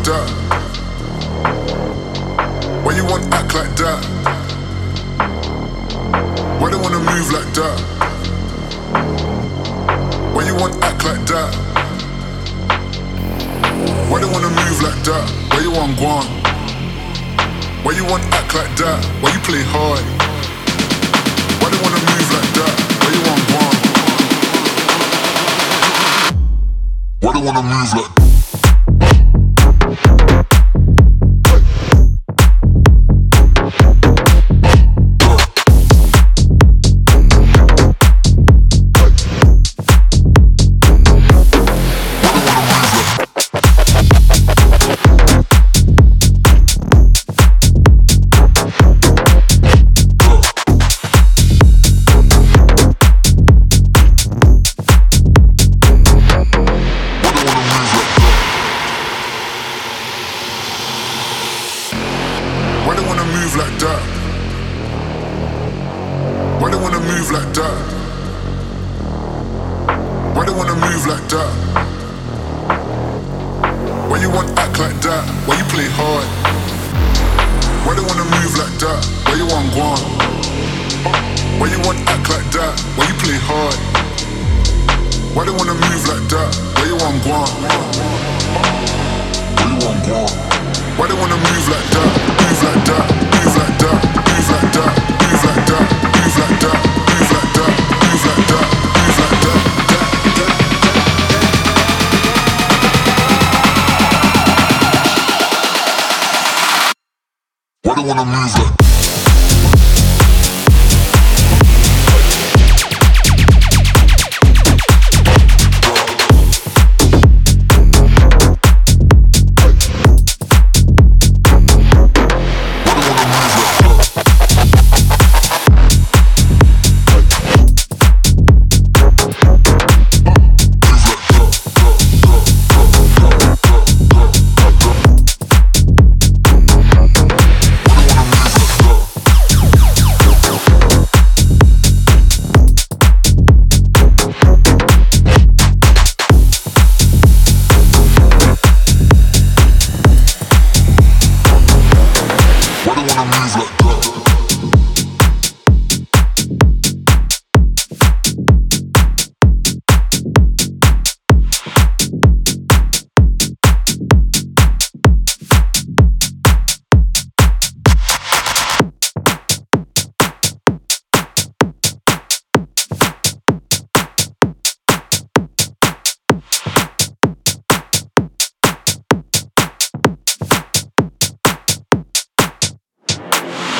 that? Why you want act like that? Why they wanna move like that? Why you want act like that? Why they wanna move like that? Why you want guan? Why you want act like that? Why you play hard? Why they wanna move like that? Why you want guan? Why they wanna move like that? Why they wanna move like that? Why they wanna move like that? Why they wanna move like that? Why you want act like that? Why you play hard? Why they wanna move like that? Why you want guan? Why you want act like that? Why you play hard? Why they wanna move like that? Why you want guan? Why you want guan? Why they wanna move like that? Move like that, move like that, move like that, move like that, move like that, move like that, move like that, move like that. Why they wanna move like move like